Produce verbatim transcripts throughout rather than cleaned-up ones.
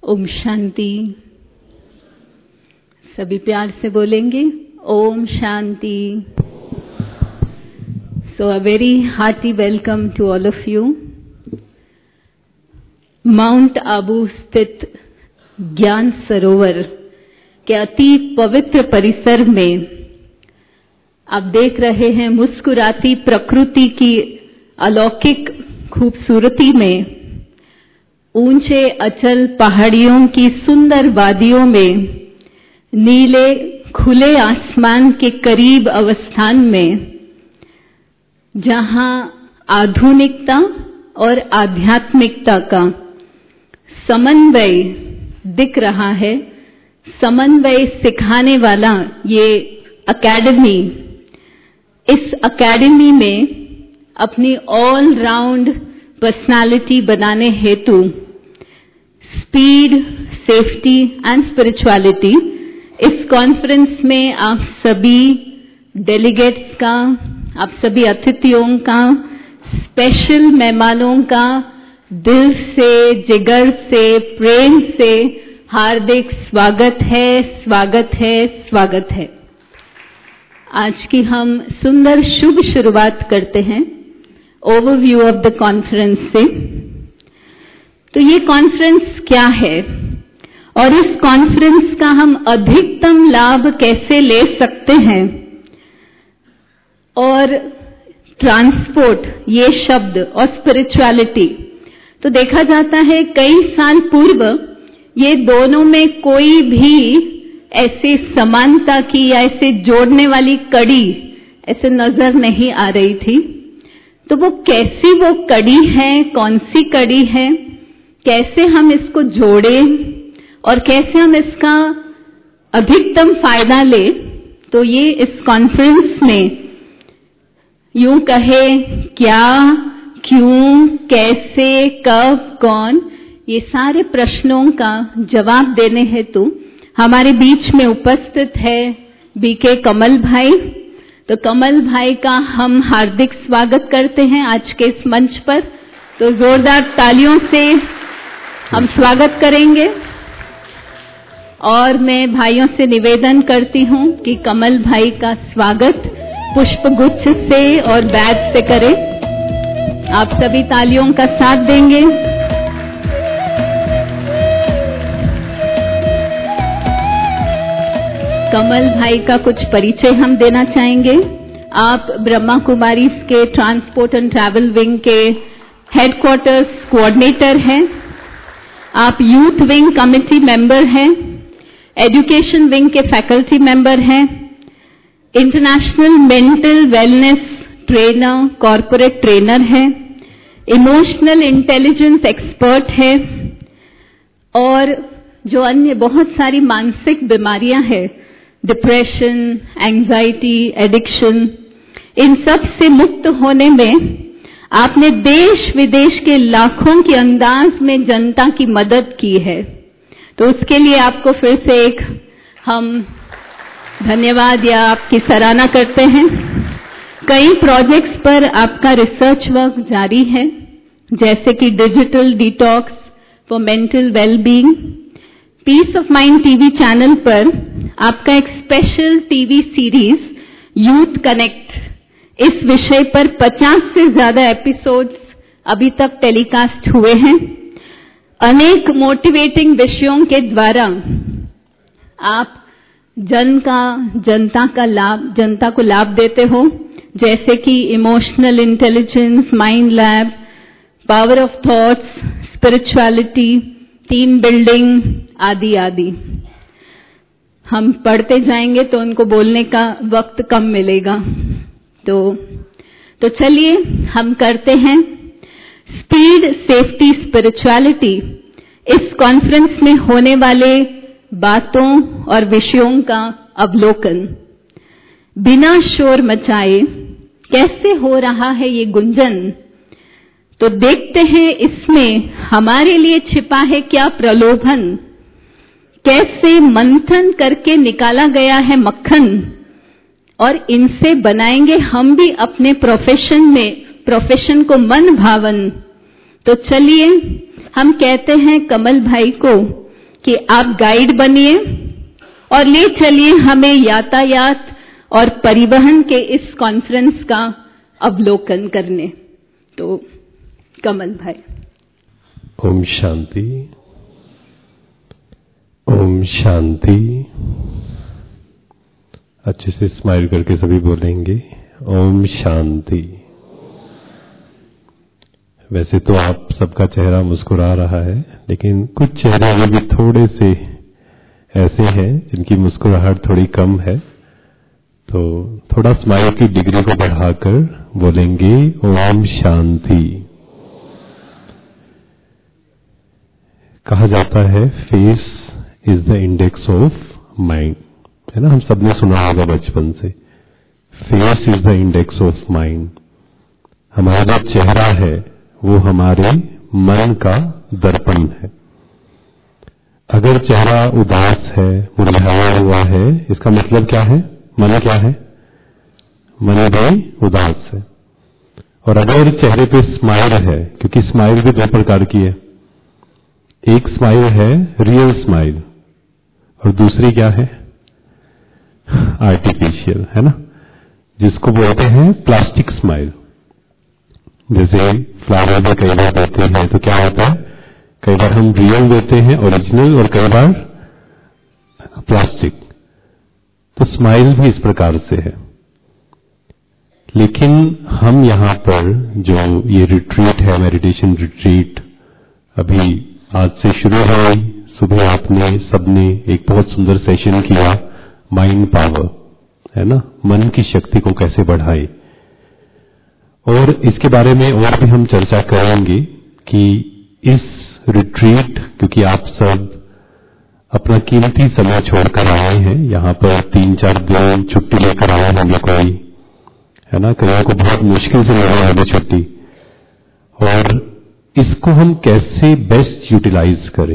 ओम शांति। सभी प्यार से बोलेंगे Om Shanti. So a very hearty welcome to all of you. Mount Abu स्थित ज्ञान सरोवर के अति पवित्र परिसर में आप देख रहे हैं मुस्कुराती प्रकृति की अलौकिक खूबसूरती में, ऊंचे अचल पहाड़ियों की सुंदर वादियों में, नीले खुले आसमान के करीब अवस्थान में, जहां आधुनिकता और आध्यात्मिकता का समन्वय दिख रहा है। समन्वय सिखाने वाला ये एकेडमी, इस एकेडमी में अपनी ऑल राउंड पर्सनालिटी बनाने हेतु स्पीड, सेफ्टी एंड स्पिरिचुअलिटी, इस कॉन्फ्रेंस में आप सभी डेलीगेट्स का, आप सभी अतिथियों का, स्पेशल मेहमानों का दिल से, जिगर से, प्रेम से हार्दिक स्वागत है, स्वागत है, स्वागत है। आज की हम सुंदर शुभ शुरुआत करते हैं ओवरव्यू ऑफ द कॉन्फ्रेंस से। तो ये कॉन्फ्रेंस क्या है और इस कॉन्फ्रेंस का हम अधिकतम लाभ कैसे ले सकते हैं, और ट्रांसपोर्ट ये शब्द और स्पिरिचुअलिटी, तो देखा जाता है कई साल पूर्व ये दोनों में कोई भी ऐसी समानता की या ऐसे जोड़ने वाली कड़ी ऐसे नजर नहीं आ रही थी। तो वो कैसी वो कड़ी है, कौन सी कड़ी है, कैसे हम इसको जोड़ें और कैसे हम इसका अधिकतम फायदा ले, तो ये इस कॉन्फ्रेंस में यूं कहे क्या, क्यों, कैसे, कब, कौन, ये सारे प्रश्नों का जवाब देने हेतु हमारे बीच में उपस्थित है बीके कमल भाई। तो कमल भाई का हम हार्दिक स्वागत करते हैं आज के इस मंच पर। तो जोरदार तालियों से हम स्वागत करेंगे। और मैं भाइयों से निवेदन करती हूं कि कमल भाई का स्वागत पुष्प गुच्छ से और बैज से करें। आप सभी तालियों का साथ देंगे। कमल भाई का कुछ परिचय हम देना चाहेंगे। आप ब्रह्मा कुमारी के ट्रांसपोर्ट एंड ट्रैवल विंग के हेडक्वार्टर्स कोऑर्डिनेटर हैं। आप यूथ विंग कमिटी मेंबर हैं, एजुकेशन विंग के फैकल्टी मेंबर हैं, international mental wellness trainer, corporate trainer हैं, इमोशनल इंटेलिजेंस एक्सपर्ट हैं, और जो अन्य बहुत सारी मानसिक बीमारियां हैं, डिप्रेशन, एंजाइटी, एडिक्शन, इन सब से मुक्त होने में आपने देश विदेश के लाखों के अंदाज में जनता की मदद की है। तो उसके लिए आपको फिर से एक हम धन्यवाद या आपकी सराहना करते हैं। कई प्रोजेक्ट्स पर आपका रिसर्च वर्क जारी है, जैसे कि digital detox for mental wellbeing, peace of mind TV channel पर आपका एक special TV series youth connect, इस विषय पर पचास से ज्यादा एपिसोड्स अभी तक टेलीकास्ट हुए हैं। अनेक मोटिवेटिंग विषयों के द्वारा आप जन का जनता का लाभ जनता को लाभ देते हो, जैसे कि emotional intelligence, mind lab, power of thoughts, spirituality, team building आदि आदि। हम पढ़ते जाएंगे तो उनको बोलने का वक्त कम मिलेगा। तो तो चलिए हम करते हैं स्पीड, सेफ्टी, स्पिरिचुअलिटी, इस कॉन्फ्रेंस में होने वाले बातों और विषयों का अवलोकन। बिना शोर मचाए कैसे हो रहा है ये गुंजन, तो देखते हैं इसमें हमारे लिए छिपा है क्या प्रलोभन, कैसे मंथन करके निकाला गया है मक्खन, और इनसे बनाएंगे हम भी अपने प्रोफेशन में प्रोफेशन को मन भावन। तो चलिए हम कहते हैं कमल भाई को कि आप गाइड बनिए और ले चलिए हमें यातायात और परिवहन के इस कॉन्फ्रेंस का अवलोकन करने। तो कमल भाई। ओम शांति, ओम शांति। अच्छे से स्माइल करके सभी बोलेंगे ओम शांति। वैसे तो आप सबका चेहरा मुस्कुरा रहा है, लेकिन कुछ चेहरे अभी भी थोड़े से ऐसे हैं जिनकी मुस्कुराहट थोड़ी कम है, तो थोड़ा स्माइल की डिग्री को बढ़ाकर बोलेंगे ओम शांति। कहा जाता है face is the index of mind, है ना, हम सबने सुना होगा बचपन से। Face is the index of mind. हमारा चेहरा है वो हमारे मन का दर्पण है। अगर चेहरा उदास है, मुरझाया हुआ है, इसका मतलब क्या है? मन क्या है? मन भी उदास है। और अगर चेहरे पे स्माइल है, क्योंकि स्माइल भी दो प्रकार की है, एक स्माइल है रियल स्माइल और दूसरी क्या है? आर्टिफिशियल, है ना, जिसको बोलते हैं प्लास्टिक स्माइल। जैसे फ्लावर में कई बार देते हैं तो क्या होता है, कई बार हम रियल देते हैं, ओरिजिनल, और कई बार प्लास्टिक। तो स्माइल भी इस प्रकार से है। लेकिन हम यहां पर जो ये रिट्रीट है, मेडिटेशन रिट्रीट, अभी आज से शुरू हुई। सुबह आपने सबने एक बहुत सुंदर सेशन किया, माइंड पावर, है ना, मन की शक्ति को कैसे बढ़ाए। और इसके बारे में और भी हम चर्चा करेंगे कि इस रिट्रीट, क्योंकि आप सब अपना कीमती समय छोड़कर आए हैं यहाँ पर, तीन चार दिन छुट्टी लेकर आए होंगे कोई, है ना, कईयों को बहुत मुश्किल से मिला होगा छुट्टी, और इसको हम कैसे बेस्ट यूटिलाइज करें।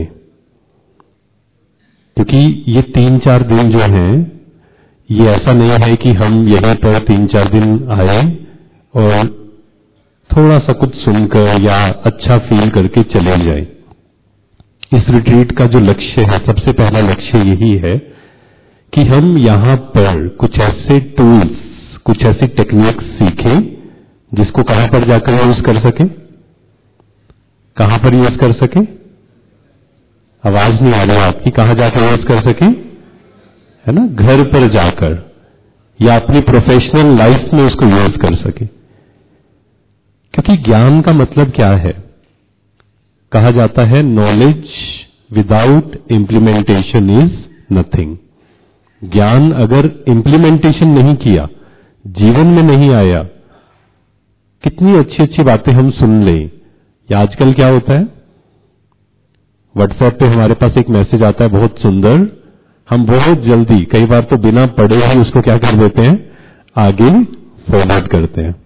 क्योंकि ये तीन चार दिन जो हैं, ये ऐसा नहीं है कि हम यहीं पर तीन चार दिन आए और थोड़ा सा कुछ सुनकर या अच्छा फील करके चले जाए। इस रिट्रीट का जो लक्ष्य है, सबसे पहला लक्ष्य यही है कि हम यहां पर कुछ ऐसे टूल्स, कुछ ऐसी टेक्निक्स सीखें जिसको कहां पर जाकर यूज कर सके। कहां पर यूज कर सके? आवाज नहीं आ रही आपकी। कहां जाकर यूज कर सके? है ना, घर पर जाकर या अपनी प्रोफेशनल लाइफ में उसको यूज कर सके। क्योंकि ज्ञान का मतलब क्या है? कहा जाता है knowledge without implementation is nothing. ज्ञान अगर इंप्लीमेंटेशन नहीं किया, जीवन में नहीं आया, कितनी अच्छी अच्छी बातें हम सुन लें। या आजकल क्या होता है, व्हाट्सएप पे हमारे पास एक मैसेज आता है बहुत सुंदर, हम बहुत जल्दी, कई बार तो बिना पढ़े ही उसको क्या कर देते हैं, आगे फॉरवर्ड करते हैं।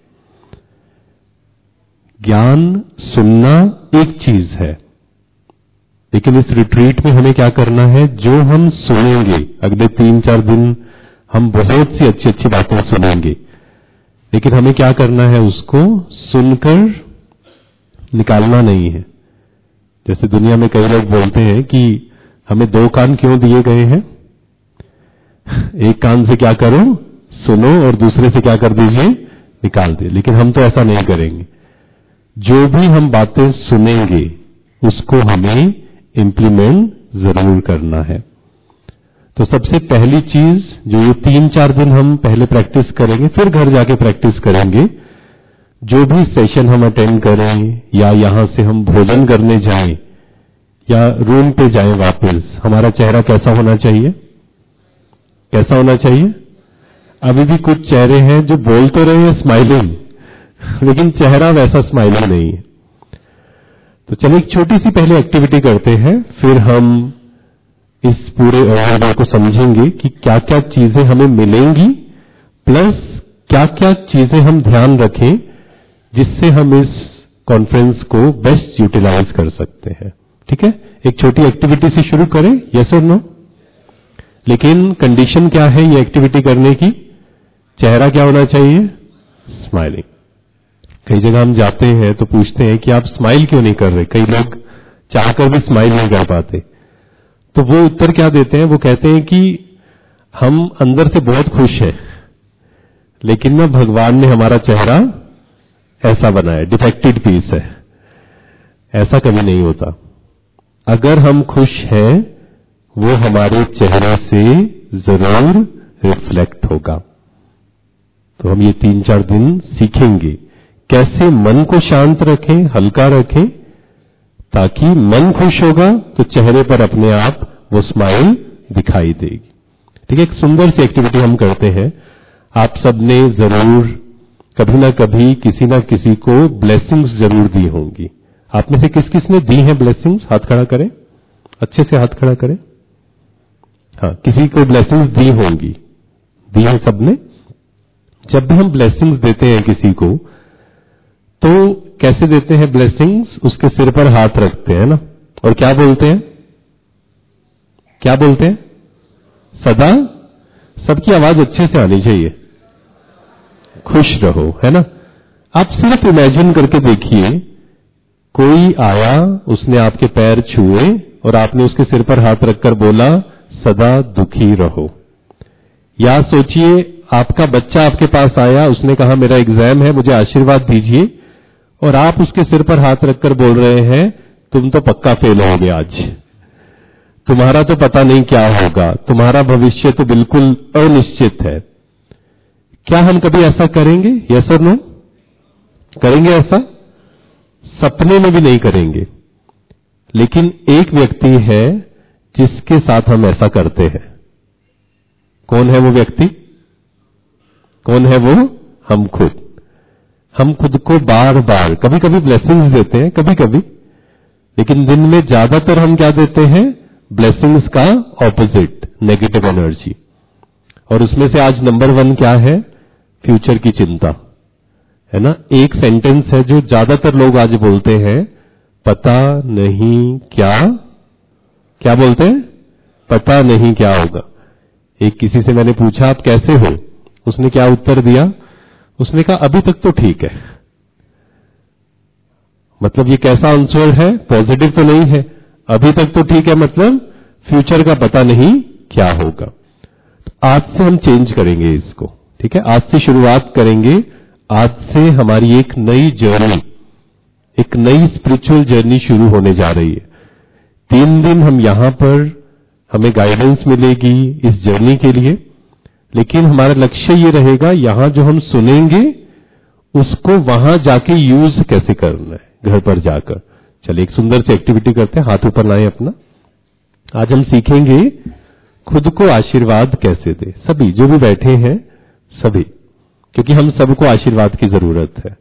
ज्ञान सुनना एक चीज है, लेकिन इस रिट्रीट में हमें क्या करना है, जो हम सुनेंगे अगले तीन चार दिन हम बहुत सी अच्छी अच्छी बातें सुनेंगे, लेकिन हमें क्या करना है, उसको सुनकर निकालना नहीं है। जैसे दुनिया में कई लोग बोलते हैं कि हमें दो कान क्यों दिए गए हैं, एक कान से क्या करो, सुनो, और दूसरे से क्या कर दीजिए, निकाल दे। लेकिन हम तो ऐसा नहीं करेंगे। जो भी हम बातें सुनेंगे उसको हमें इंप्लीमेंट जरूर करना है। तो सबसे पहली चीज जो ये तीन चार दिन हम पहले प्रैक्टिस करेंगे, फिर घर जाके प्रैक्टिस करेंगे, जो भी सेशन हम अटेंड करें या यहां से हम भोजन करने जाएं या रूम पे जाएं वापस, हमारा चेहरा कैसा होना चाहिए? कैसा होना चाहिए? अभी भी कुछ चेहरे हैं जो बोल तो रहे हैं स्माइलिंग, लेकिन चेहरा वैसा स्माइलिंग नहीं है। तो चलिए एक छोटी सी पहले एक्टिविटी करते हैं, फिर हम इस पूरे ओवरऑल को समझेंगे कि क्या क्या चीजें हमें मिलेंगी, प्लस क्या क्या चीजें हम ध्यान रखें जिससे हम इस कॉन्फ्रेंस को बेस्ट यूटिलाइज कर सकते हैं। ठीक है, एक छोटी एक्टिविटी से शुरू करें, यस और नो। लेकिन कंडीशन क्या है ये एक्टिविटी करने की? चेहरा क्या होना चाहिए? स्माइलिंग। कई जगह हम जाते हैं तो पूछते हैं कि आप स्माइल क्यों नहीं कर रहे। कई लोग चाहकर भी स्माइल नहीं कर पाते। तो वो उत्तर क्या देते हैं? वो कहते हैं कि हम अंदर से बहुत खुश हैं, लेकिन ना भगवान ने हमारा चेहरा ऐसा बनाया, डिफेक्टेड पीस है। ऐसा कभी नहीं होता। अगर हम खुश हैं, वो हमारे चेहरे से जरूर रिफ्लेक्ट होगा। तो हम ये तीन चार दिन सीखेंगे कैसे मन को शांत रखें, हल्का रखें, ताकि मन खुश होगा तो चेहरे पर अपने आप वो स्माइल दिखाई देगी। ठीक है, एक सुंदर सी एक्टिविटी हम करते हैं। आप सबने जरूर कभी ना कभी किसी ना किसी को ब्लेसिंग्स जरूर दी होंगी। आप में से किस किस ने दी हैं ब्लेसिंग्स? हाथ खड़ा करें, अच्छे से हाथ खड़ा करें। हाँ, किसी को ब्लेसिंग्स दी होंगी, दी है सबने। जब भी हम ब्लेसिंग्स देते हैं किसी को, तो कैसे देते हैं ब्लेसिंग्स? उसके सिर पर हाथ रखते हैं ना, और क्या बोलते हैं? क्या बोलते हैं? सदा, सबकी आवाज अच्छे से आनी चाहिए, खुश रहो, है ना। आप सिर्फ इमेजिन करके देखिए, कोई आया, उसने आपके पैर छुए और आपने उसके सिर पर हाथ रखकर बोला सदा दुखी रहो। या सोचिए आपका बच्चा आपके पास आया, उसने कहा मेरा एग्जाम है, मुझे आशीर्वाद दीजिए, और आप उसके सिर पर हाथ रखकर बोल रहे हैं तुम तो पक्का फेल होगे आज, तुम्हारा तो पता नहीं क्या होगा, तुम्हारा भविष्य तो बिल्कुल अनिश्चित है। क्या हम कभी ऐसा करेंगे? यस और नो? करेंगे ऐसा? सपने में भी नहीं करेंगे। लेकिन एक व्यक्ति है जिसके साथ हम ऐसा करते हैं। कौन है वो व्यक्ति? कौन है वो? हम खुद। हम खुद को बार बार, कभी कभी ब्लेसिंग्स देते हैं, कभी कभी, लेकिन दिन में ज्यादातर हम क्या देते हैं? ब्लेसिंग्स का ऑपोजिट, नेगेटिव एनर्जी। और उसमें से आज नंबर वन क्या है? फ्यूचर की चिंता, है ना। एक सेंटेंस है जो ज्यादातर लोग आज बोलते हैं, पता नहीं क्या, क्या बोलते हैं? पता नहीं क्या होगा। एक किसी से मैंने पूछा आप कैसे हो? उसने क्या उत्तर दिया? उसने कहा अभी तक तो ठीक है। मतलब ये कैसा आंसर है? पॉजिटिव तो नहीं है। अभी तक तो ठीक है, मतलब फ्यूचर का पता नहीं क्या होगा। तो आज से हम चेंज करेंगे इसको, ठीक है। आज से शुरुआत करेंगे। आज से हमारी एक नई जर्नी, एक नई स्पिरिचुअल जर्नी शुरू होने जा रही है। तीन दिन हम यहां पर, हमें गाइडेंस मिलेगी इस जर्नी के लिए, लेकिन हमारा लक्ष्य ये रहेगा यहां जो हम सुनेंगे उसको वहां जाके यूज कैसे करना है, घर पर जाकर। चलिए एक सुंदर सी एक्टिविटी करते हैं। हाथ ऊपर लाएं अपना। आज हम सीखेंगे खुद को आशीर्वाद कैसे दे। सभी जो भी बैठे हैं सभी, क्योंकि हम सबको आशीर्वाद की जरूरत है।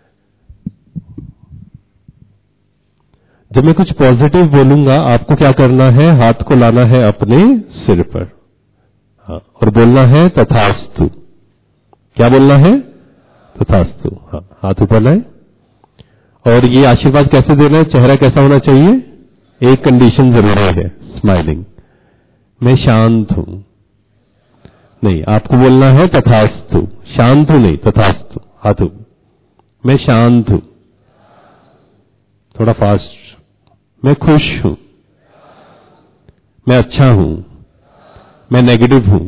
जब मैं कुछ पॉजिटिव बोलूंगा, आपको क्या करना है? हाथ को लाना है अपने सिर पर, हाँ, और बोलना है तथास्तु। क्या बोलना है? तथास्तु। हाँ, हाथ ऊपर लाए। और ये आशीर्वाद कैसे देना है? चेहरा कैसा होना चाहिए? एक कंडीशन जरूरी है, स्माइलिंग। मैं शांत हूं। नहीं, आपको बोलना है तथास्तु। शांत हूं नहीं, तथास्तु। हाथ ऊपर। मैं शांत हूं। थोड़ा फास्ट। मैं खुश हूं। मैं अच्छा हूं। मैं नेगेटिव हूं।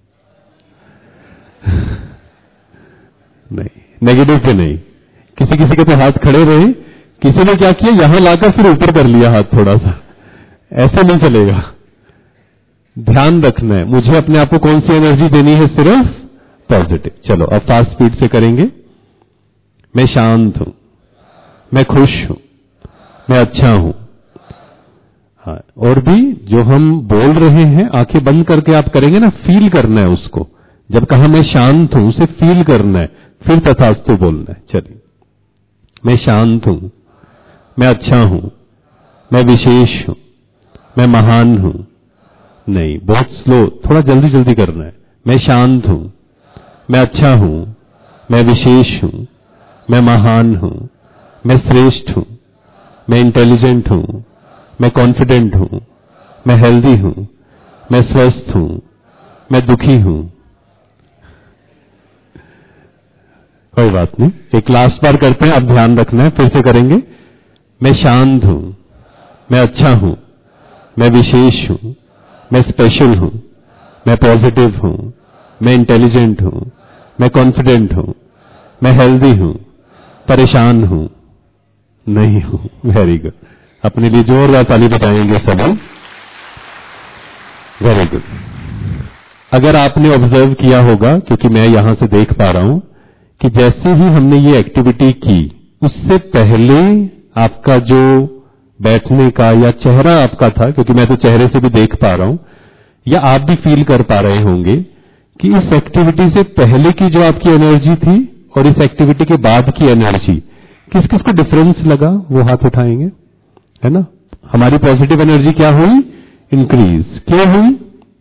नहीं, नेगेटिव पे नहीं। किसी किसी के तो हाथ खड़े रहे, किसी ने क्या किया, यहां लाकर फिर ऊपर कर लिया हाथ थोड़ा सा। ऐसे नहीं चलेगा। ध्यान रखना है, मुझे अपने आप को कौन सी एनर्जी देनी है? सिर्फ पॉजिटिव। चलो अब फास्ट स्पीड से करेंगे। मैं शांत हूं। मैं खुश हूं। मैं अच्छा हूं। हाँ, और भी जो हम बोल रहे हैं, आंखें बंद करके आप करेंगे ना, फील करना है उसको। जब कहा मैं शांत हूं, उसे फील करना है, फिर तथास्तु बोलना है। चलिए, मैं शांत हूं। मैं अच्छा हूं। मैं विशेष हूं। मैं महान हूं। नहीं, बहुत स्लो, थोड़ा जल्दी जल्दी करना है। मैं शांत हूं। मैं अच्छा हूं। मैं विशेष हूं। मैं महान हूं। मैं श्रेष्ठ हूं। मैं इंटेलिजेंट हूं। मैं कॉन्फिडेंट हूं। मैं हेल्दी हूं। मैं स्वस्थ हूं। मैं दुखी हूं। कोई बात नहीं, एक लास्ट बार करते हैं। अब ध्यान रखना है, फिर से करेंगे। मैं शांत हूं। मैं अच्छा हूं। मैं विशेष हूं, मैं स्पेशल हूं, मैं पॉजिटिव हूं, मैं इंटेलिजेंट हूं, मैं कॉन्फिडेंट हूं, मैं हेल्दी हूं, परेशान हूं, नहीं हूं। Very good. अपने लिए जोरदार ताली बजाएंगे सभी। Very good. अगर आपने ऑब्जर्व किया होगा, क्योंकि मैं यहां से देख पा रहा हूं कि जैसे ही हमने ये एक्टिविटी की, उससे पहले आपका जो बैठने का या चेहरा आपका था, क्योंकि मैं तो चेहरे से भी देख पा रहा हूं, या आप भी फील कर पा रहे होंगे कि इस एक्टिविटी से पहले की जो आपकी एनर्जी थी और इस एक्टिविटी के बाद की एनर्जी, किस किस को डिफरेंस लगा, वो हाथ उठाएंगे, है ना। हमारी पॉजिटिव एनर्जी क्या हुई? इंक्रीज। क्यों हुई?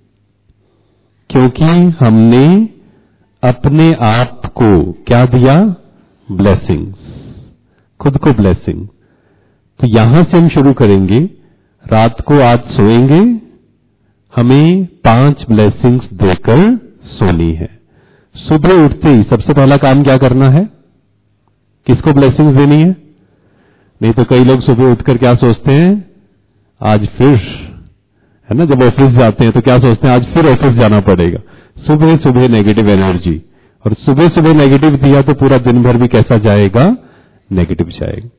क्योंकि हमने अपने आप को क्या दिया? ब्लेसिंग्स, खुद को ब्लेसिंग। तो यहां से हम शुरू करेंगे। रात को आज सोएंगे, हमें पांच ब्लेसिंग्स देकर सोनी है। सुबह उठते ही सबसे पहला काम क्या करना है? किसको ब्लेसिंग्स देनी है? नहीं तो कई लोग सुबह उठकर क्या सोचते हैं? आज फिर, है ना, जब ऑफिस जाते हैं तो क्या सोचते हैं? आज फिर ऑफिस जाना पड़ेगा। सुबह सुबह नेगेटिव एनर्जी, और सुबह सुबह नेगेटिव दिया तो पूरा दिन भर भी कैसा जाएगा? नेगेटिव जाएगा।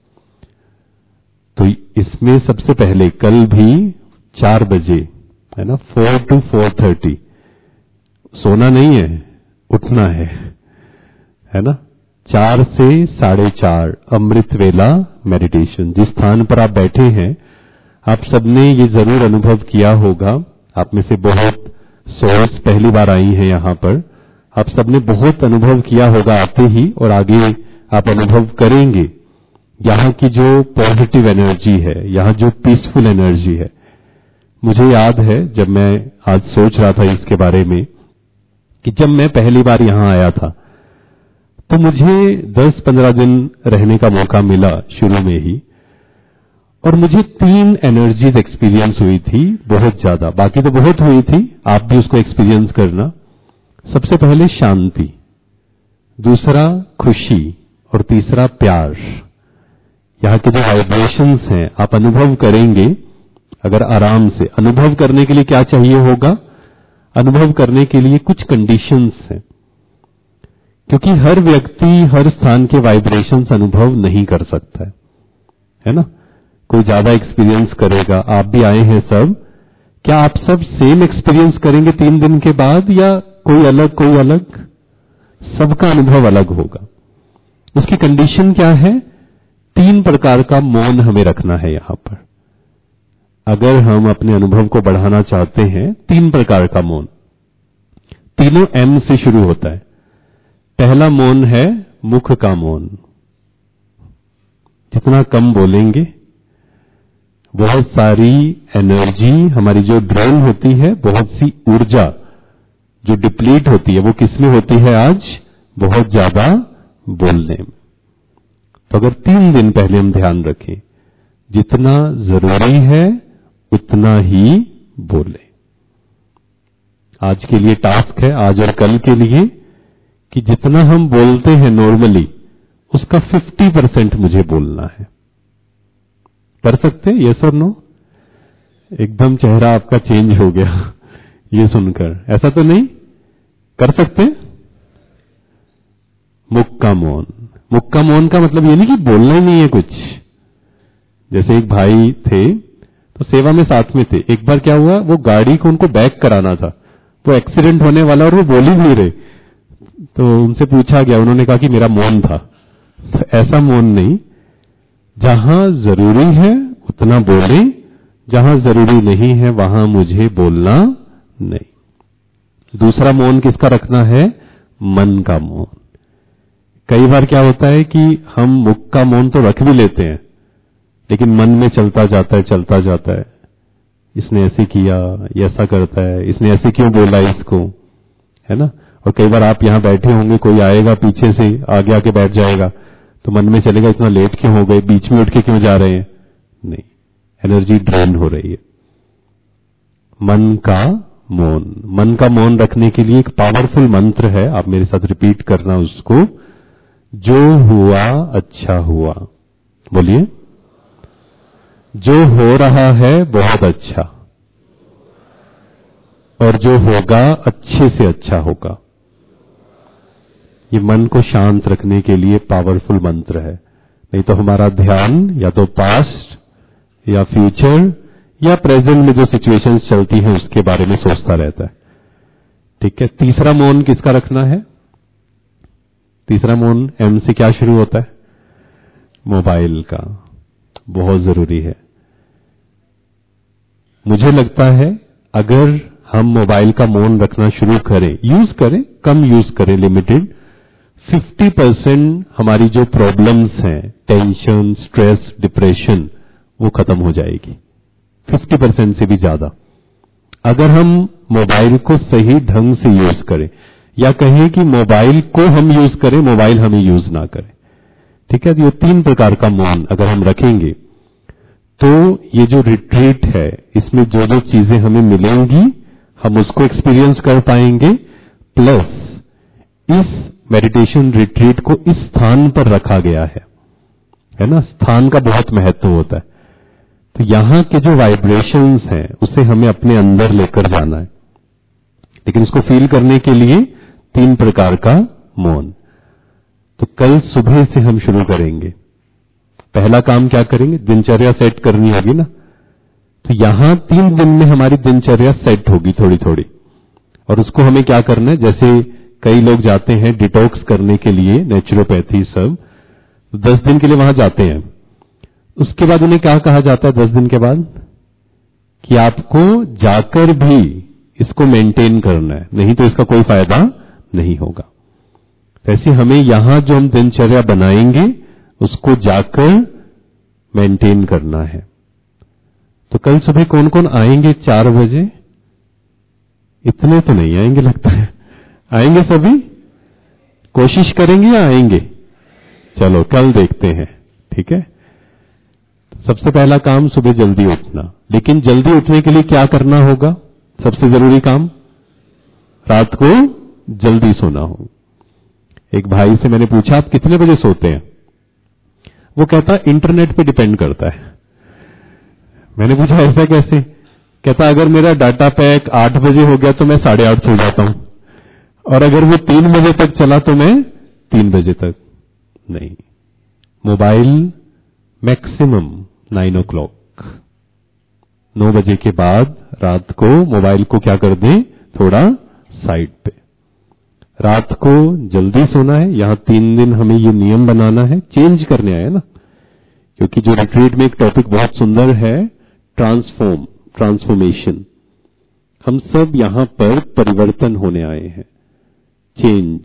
तो इसमें सबसे पहले कल भी चार बजे, है ना, फोर टू फोर थर्टी सोना नहीं है, उठना है, है ना। चार से साढ़े चार अमृत वेला मेडिटेशन। जिस स्थान पर आप बैठे हैं, आप सबने ये जरूर अनुभव किया होगा। आप में से बहुत सोर्स पहली बार आई हैं यहां पर। आप सबने बहुत अनुभव किया होगा आते ही, और आगे आप अनुभव करेंगे यहां की जो पॉजिटिव एनर्जी है, यहां जो पीसफुल एनर्जी है। मुझे याद है जब मैं आज सोच रहा था इसके बारे में, कि जब मैं पहली बार यहां आया था तो मुझे दस पंद्रह दिन रहने का मौका मिला शुरू में ही, और मुझे तीन एनर्जीज एक्सपीरियंस हुई थी बहुत ज्यादा। बाकी तो बहुत हुई थी, आप भी उसको एक्सपीरियंस करना। सबसे पहले शांति, दूसरा खुशी, और तीसरा प्यार। यहां के जो वाइब्रेशंस हैं आप अनुभव करेंगे। अगर आराम से अनुभव करने के लिए क्या चाहिए होगा? अनुभव करने के लिए कुछ कंडीशंस हैं, क्योंकि हर व्यक्ति हर स्थान के वाइब्रेशंस अनुभव नहीं कर सकता है, है ना। कोई ज्यादा एक्सपीरियंस करेगा। आप भी आए हैं सब, क्या आप सब सेम एक्सपीरियंस करेंगे तीन दिन के बाद, या कोई अलग कोई अलग? सबका अनुभव अलग होगा। उसकी कंडीशन क्या है? तीन प्रकार का मौन हमें रखना है यहां पर। अगर हम अपने अनुभव को बढ़ाना चाहते हैं, तीन प्रकार का मौन, तीनों एम से शुरू होता है। पहला मौन है मुख का मौन। जितना कम बोलेंगे, बहुत सारी एनर्जी हमारी जो ड्रेन होती है, बहुत सी ऊर्जा जो डिप्लीट होती है, वो किसमें होती है? आज बहुत ज्यादा बोलने में। तो अगर तीन दिन पहले हम ध्यान रखें, जितना जरूरी है उतना ही बोले। आज के लिए टास्क है, आज और कल के लिए, कि जितना हम बोलते हैं नॉर्मली, उसका फिफ्टी परसेंट मुझे बोलना है। कर सकते हैं? यस और नो? एकदम चेहरा आपका चेंज हो गया ये सुनकर। ऐसा तो नहीं? कर सकते हैं? मुख का मौन। मुख का मौन का मतलब ये नहीं कि बोलना ही नहीं है कुछ। जैसे एक भाई थे, तो सेवा में साथ में थे। एक बार क्या हुआ, वो गाड़ी को उनको बैक कराना था, वो एक्सीडेंट होने वाला, और वो बोल ही नहीं रहे। तो उनसे पूछा गया, उन्होंने कहा कि मेरा मौन था। तो ऐसा मौन नहीं, जहां जरूरी है उतना बोले, जहां जरूरी नहीं है वहां मुझे बोलना नहीं। दूसरा मौन किसका रखना है? मन का मौन। कई बार क्या होता है कि हम मुख का मौन तो रख भी लेते हैं, लेकिन मन में चलता जाता है चलता जाता है, इसने ऐसे किया, ये ऐसा करता है, इसने ऐसे क्यों बोला इसको, है ना। और कई बार आप यहां बैठे होंगे, कोई आएगा पीछे से, आगे आके बैठ जाएगा, तो मन में चलेगा इतना लेट क्यों हो गए, बीच में उठ के क्यों जा रहे हैं। नहीं, एनर्जी ड्रेन हो रही है। मन का मौन। मन का मौन रखने के लिए एक पावरफुल मंत्र है, आप मेरे साथ रिपीट करना उसको। जो हुआ अच्छा हुआ। बोलिए। जो हो रहा है बहुत अच्छा, और जो होगा अच्छे से अच्छा होगा। ये मन को शांत रखने के लिए पावरफुल मंत्र है। नहीं तो हमारा ध्यान या तो पास्ट या फ्यूचर या प्रेजेंट में जो सिचुएशंस चलती हैं उसके बारे में सोचता रहता है। ठीक है। तीसरा मौन किसका रखना है? तीसरा मौन एम से क्या शुरू होता है? मोबाइल का। बहुत जरूरी है। मुझे लगता है अगर हम मोबाइल का मौन रखना शुरू करें, यूज करें, कम यूज करें, लिमिटेड, पचास परसेंट हमारी जो प्रॉब्लम्स हैं, टेंशन, स्ट्रेस, डिप्रेशन, वो खत्म हो जाएगी। पचास परसेंट से भी ज्यादा अगर हम मोबाइल को सही ढंग से यूज करें, या कहें कि मोबाइल को हम यूज करें, मोबाइल हमें यूज ना करें। ठीक है। ये तीन प्रकार का मौन अगर हम रखेंगे तो ये जो रिट्रीट है इसमें जो जो चीजें हमें मिलेंगी हम उसको एक्सपीरियंस कर पाएंगे। प्लस इस मेडिटेशन रिट्रीट को इस स्थान पर रखा गया है, है ना। स्थान का बहुत महत्व होता है। तो यहां के जो वाइब्रेशंस हैं उसे हमें अपने अंदर लेकर जाना है। लेकिन इसको फील करने के लिए तीन प्रकार का मौन। तो कल सुबह से हम शुरू करेंगे। पहला काम क्या करेंगे? दिनचर्या सेट करनी होगी ना। तो यहां तीन दिन में हमारी दिनचर्या सेट होगी थोड़ी थोड़ी। और उसको हमें क्या करना है? जैसे कई लोग जाते हैं डिटॉक्स करने के लिए, नेचुरोपैथी सब, दस दिन के लिए वहां जाते हैं। उसके बाद उन्हें क्या कहा जाता है दस दिन के बाद? कि आपको जाकर भी इसको मेंटेन करना है, नहीं तो इसका कोई फायदा नहीं होगा। वैसे हमें यहां जो हम दिनचर्या बनाएंगे उसको जाकर मेंटेन करना है। तो कल सुबह कौन कौन आएंगे? चार बजे? इतने तो नहीं आएंगे लगता है। आएंगे सभी? कोशिश करेंगे या आएंगे? चलो कल देखते हैं। ठीक है। सबसे पहला काम सुबह जल्दी उठना। लेकिन जल्दी उठने के लिए क्या करना होगा? सबसे जरूरी काम, रात को जल्दी सोना हो। एक भाई से मैंने पूछा आप कितने बजे सोते हैं? वो कहता इंटरनेट पे डिपेंड करता है। मैंने पूछा ऐसा कैसे? कहता अगर मेरा डाटा पैक आठ बजे हो गया तो मैं साढ़े आठ सो जाता हूं, और अगर वो तीन बजे तक चला तो मैं तीन बजे तक नहीं। Mobile maximum nine o'clock, नौ बजे के बाद रात को मोबाइल को क्या कर दें? थोड़ा साइड पे। रात को जल्दी सोना है। यहां तीन दिन हमें ये नियम बनाना है, चेंज करने आए ना। क्योंकि जो रिट्रीट में एक टॉपिक बहुत सुंदर है, ट्रांसफॉर्म, ट्रांसफॉर्मेशन। हम सब यहां पर परिवर्तन होने आए हैं, चेंज।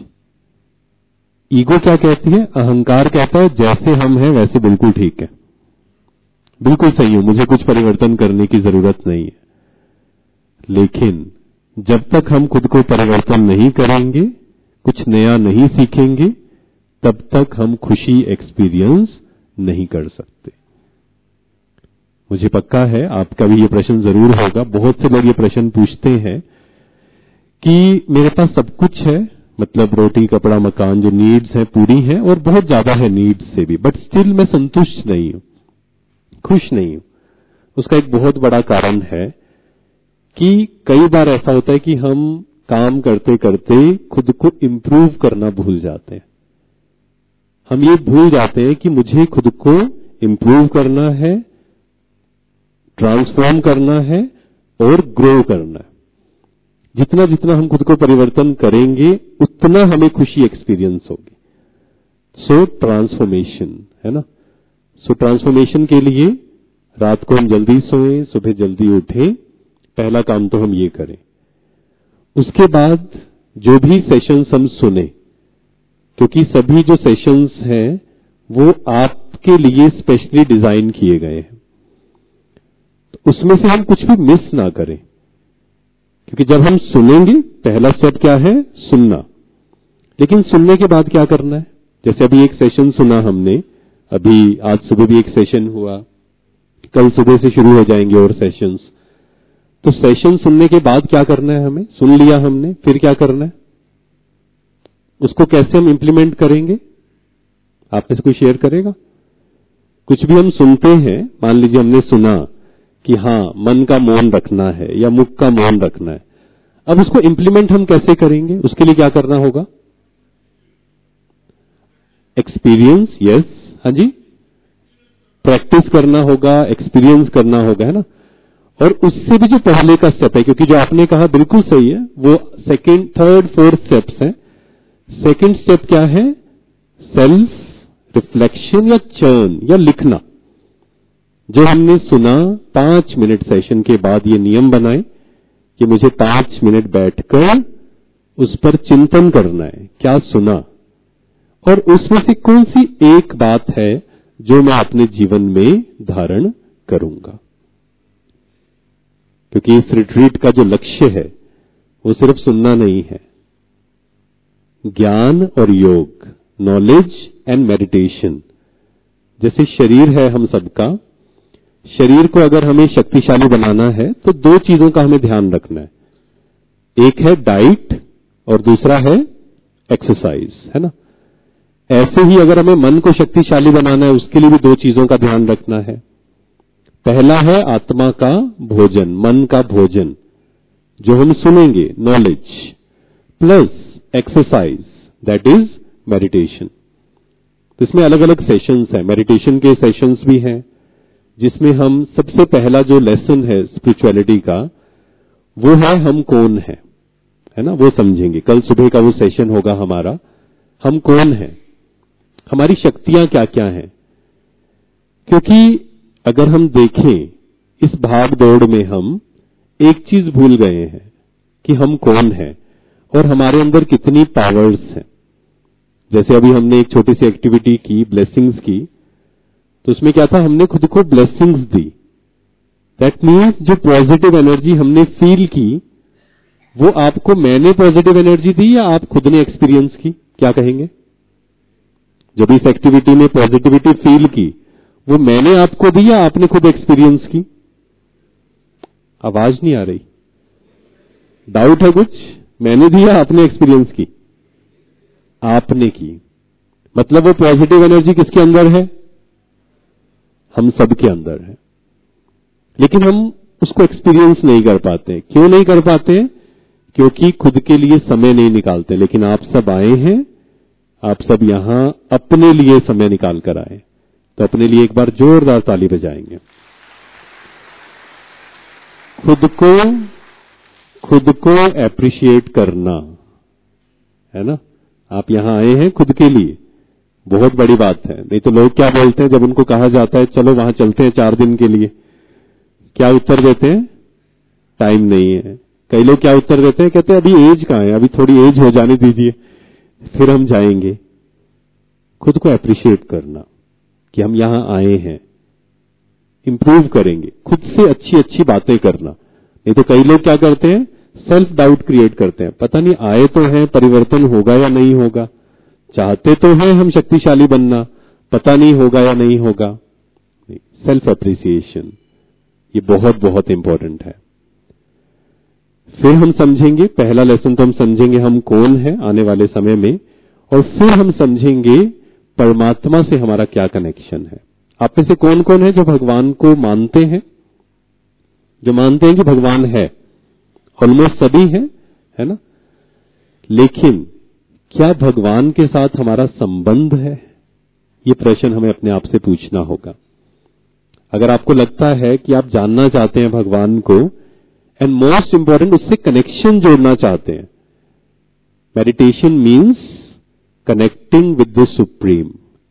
ईगो क्या कहती है? अहंकार कहता है जैसे हम हैं वैसे बिल्कुल ठीक है, बिल्कुल सही हूं, मुझे कुछ परिवर्तन करने की जरूरत नहीं है। लेकिन जब तक हम खुद को परिवर्तन नहीं करेंगे, कुछ नया नहीं सीखेंगे, तब तक हम खुशी एक्सपीरियंस नहीं कर सकते। मुझे पक्का है आपका भी ये प्रश्न जरूर होगा। बहुत से लोग ये प्रश्न पूछते हैं कि मेरे पास सब कुछ है, मतलब रोटी, कपड़ा, मकान, जो नीड्स हैं पूरी हैं, और बहुत ज्यादा है नीड्स से भी, बट स्टिल मैं संतुष्ट नहीं हूं, खुश नहीं हूं। उसका एक बहुत बड़ा कारण है कि कई बार ऐसा होता है कि हम काम करते करते खुद को इम्प्रूव करना भूल जाते हैं। हम ये भूल जाते हैं कि मुझे खुद को इम्प्रूव करना है, ट्रांसफॉर्म करना है और ग्रो करना है। जितना जितना हम खुद को परिवर्तन करेंगे उतना हमें खुशी एक्सपीरियंस होगी। सो ट्रांसफॉर्मेशन है ना। सो ट्रांसफॉर्मेशन के लिए रात को हम जल्दी सोएं, सुबह जल्दी उठें। पहला काम तो हम ये करें। उसके बाद जो भी सेशंस हम सुने, क्योंकि सभी जो सेशंस हैं वो आपके लिए स्पेशली डिजाइन किए गए हैं, तो उसमें से हम कुछ भी मिस ना करें। क्योंकि जब हम सुनेंगे, पहला स्टेप क्या है? सुनना। लेकिन सुनने के बाद क्या करना है? जैसे अभी एक सेशन सुना हमने, अभी आज सुबह भी एक सेशन हुआ, कल सुबह से शुरू हो जाएंगे और सेशंस। तो सेशन सुनने के बाद क्या करना है हमें? सुन लिया हमने, फिर क्या करना है? उसको कैसे हम इंप्लीमेंट करेंगे? आप में से कोई शेयर करेगा? कुछ भी हम सुनते हैं, मान लीजिए हमने सुना कि हाँ मन का मौन रखना है या मुख का मौन रखना है, अब उसको इंप्लीमेंट हम कैसे करेंगे? उसके लिए क्या करना होगा? एक्सपीरियंस, यस, हाँ जी, प्रैक्टिस करना होगा, एक्सपीरियंस करना होगा, है ना। और उससे भी जो पहले का स्टेप है, क्योंकि जो आपने कहा बिल्कुल सही है, वो सेकंड, थर्ड, फोर्थ स्टेप्स हैं। सेकंड स्टेप क्या है? सेल्फ रिफ्लेक्शन या चर्न या लिखना। जो हमने सुना, पांच मिनट सेशन के बाद ये नियम बनाए कि मुझे पांच मिनट बैठकर उस पर चिंतन करना है, क्या सुना, और उसमें से कौन सी एक बात है जो मैं अपने जीवन में धारण करूंगा। क्योंकि इस रिट्रीट का जो लक्ष्य है वो सिर्फ सुनना नहीं है, ज्ञान और योग, नॉलेज एंड मेडिटेशन। जैसे शरीर है हम सबका, शरीर को अगर हमें शक्तिशाली बनाना है तो दो चीजों का हमें ध्यान रखना है, एक है डाइट और दूसरा है एक्सरसाइज, है ना। ऐसे ही अगर हमें मन को शक्तिशाली बनाना है, उसके लिए भी दो चीजों का ध्यान रखना है। पहला है आत्मा का भोजन, मन का भोजन, जो हम सुनेंगे, knowledge, plus exercise, that is meditation. तो इसमें अलग अलग सेशंस हैं, मेडिटेशन के सेशंस भी हैं, जिसमें हम सबसे पहला जो लेसन है स्पिरिचुअलिटी का, वो है हम कौन है, है ना, वो समझेंगे। कल सुबह का वो सेशन होगा हमारा, हम कौन है, हमारी शक्तियां क्या क्या हैं। क्योंकि अगर हम देखें इस भाग दौड़ में हम एक चीज भूल गए हैं कि हम कौन हैं और हमारे अंदर कितनी पावर्स हैं। जैसे अभी हमने एक छोटी सी एक्टिविटी की, ब्लेसिंग्स की, तो उसमें क्या था, हमने खुद को ब्लेसिंग्स दी। दैट मीन्स जो पॉजिटिव एनर्जी हमने फील की, वो आपको मैंने पॉजिटिव एनर्जी दी या आप खुद ने एक्सपीरियंस की, क्या कहेंगे? जब इस एक्टिविटी में पॉजिटिविटी फील की, वो मैंने आपको दी या आपने खुद एक्सपीरियंस की? आवाज नहीं आ रही, डाउट है कुछ? मैंने दी या आपने एक्सपीरियंस की? आपने की। मतलब वो पॉजिटिव एनर्जी किसके अंदर है? हम सब के अंदर है, लेकिन हम उसको एक्सपीरियंस नहीं कर पाते। क्यों नहीं कर पाते? क्योंकि खुद के लिए समय नहीं निकालते। लेकिन आप सब आए हैं, आप सब यहां अपने लिए समय निकाल कर आए, तो अपने लिए एक बार जोरदार ताली बजाएंगे। खुद को खुद को एप्रिशिएट करना, है ना। आप यहां आए हैं खुद के लिए, बहुत बड़ी बात है। नहीं तो लोग क्या बोलते हैं जब उनको कहा जाता है चलो वहां चलते हैं चार दिन के लिए, क्या उत्तर देते हैं? टाइम नहीं है। कई लोग क्या उत्तर देते हैं? कहते हैं अभी एज कहां है, अभी थोड़ी एज हो जाने दीजिए फिर हम जाएंगे। खुद को एप्रिशिएट करना कि हम यहां आए हैं, इंप्रूव करेंगे, खुद से अच्छी अच्छी बातें करना। नहीं तो कई लोग क्या करते हैं? सेल्फ डाउट क्रिएट करते हैं, पता नहीं आए तो हैं, परिवर्तन होगा या नहीं होगा, चाहते तो हैं हम शक्तिशाली बनना, पता नहीं होगा या नहीं होगा। सेल्फ एप्रिसिएशन ये बहुत बहुत इंपॉर्टेंट है। फिर हम समझेंगे, पहला लेसन तो हम समझेंगे हम कौन है आने वाले समय में, और फिर हम समझेंगे परमात्मा से हमारा क्या कनेक्शन है। आप में से कौन कौन है जो भगवान को मानते हैं, जो मानते हैं कि भगवान है? ऑलमोस्ट सभी हैं, है ना। लेकिन क्या भगवान के साथ हमारा संबंध है? ये प्रश्न हमें अपने आप से पूछना होगा। अगर आपको लगता है कि आप जानना चाहते हैं भगवान को, एंड मोस्ट इंपॉर्टेंट उससे कनेक्शन जोड़ना चाहते हैं, meditation means connecting with the supreme.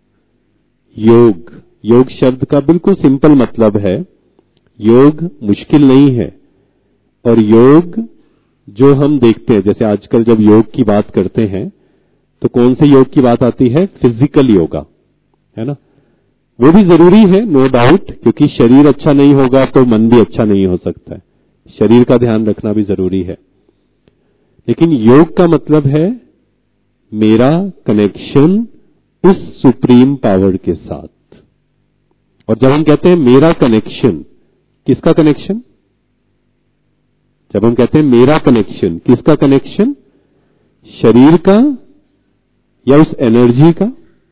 योग, योग शब्द का बिल्कुल सिंपल मतलब है, योग मुश्किल नहीं है। और योग जो हम देखते हैं, जैसे आजकल जब योग की बात करते हैं तो कौन से योग की बात आती है? फिजिकल योगा, है ना। वो भी जरूरी है, नो डाउट, क्योंकि शरीर अच्छा नहीं होगा तो मन भी अच्छा नहीं हो सकता है, शरीर का ध्यान रखना भी जरूरी है। लेकिन योग का मतलब है मेरा कनेक्शन उस सुप्रीम पावर के साथ। और जब हम कहते हैं मेरा कनेक्शन, किसका कनेक्शन? जब हम कहते हैं मेरा कनेक्शन, किसका कनेक्शन? शरीर का या उस एनर्जी का?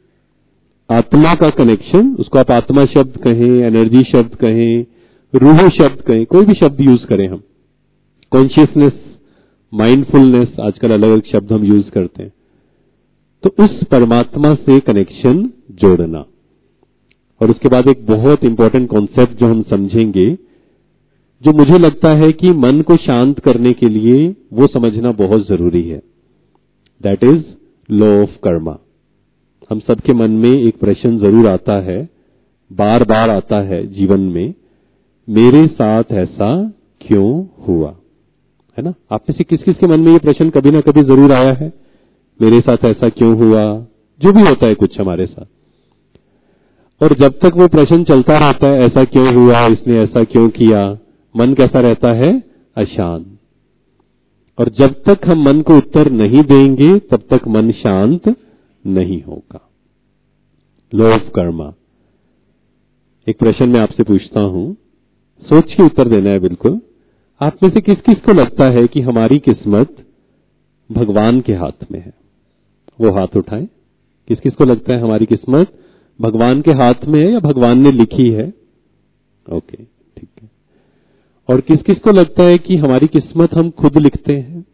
आत्मा का कनेक्शन। उसको आप आत्मा शब्द कहें, एनर्जी शब्द कहें, रूह शब्द कहें, कोई भी शब्द यूज करें हम, कॉन्शियसनेस, माइंडफुलनेस, आजकल अलग अलग शब्द हम यूज करते हैं। तो उस परमात्मा से कनेक्शन जोड़ना। और उसके बाद एक बहुत इंपॉर्टेंट कॉन्सेप्ट जो हम समझेंगे, जो मुझे लगता है कि मन को शांत करने के लिए वो समझना बहुत जरूरी है, that is law of karma. हम सबके मन में एक प्रश्न जरूर आता है, बार बार आता है जीवन में, मेरे साथ ऐसा क्यों हुआ, है ना? आप में से किस किस के मन में ये प्रश्न कभी ना कभी जरूर आया है, मेरे साथ ऐसा क्यों हुआ? जो भी होता है कुछ हमारे साथ, और जब तक वो प्रश्न चलता रहता है, ऐसा क्यों हुआ, इसने ऐसा क्यों किया, मन कैसा रहता है? अशांत। और जब तक हम मन को उत्तर नहीं देंगे तब तक मन शांत नहीं होगा। Law of karma. एक प्रश्न मैं आपसे पूछता हूं, सोच के उत्तर देना है बिल्कुल। आप में से किस किस को लगता है कि हमारी किस्मत भगवान के हाथ में है? वो हाथ उठाएं। किस किस को लगता है हमारी किस्मत भगवान के हाथ में है या भगवान ने लिखी है? ओके, ठीक है। और किस किस को लगता है कि हमारी किस्मत हम खुद लिखते हैं?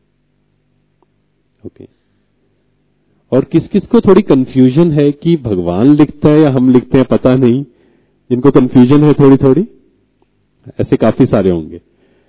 ओके। और किस किस को थोड़ी कंफ्यूजन है कि भगवान लिखता है या हम लिखते हैं, पता नहीं, जिनको कंफ्यूजन है थोड़ी थोड़ी? ऐसे काफी सारे होंगे।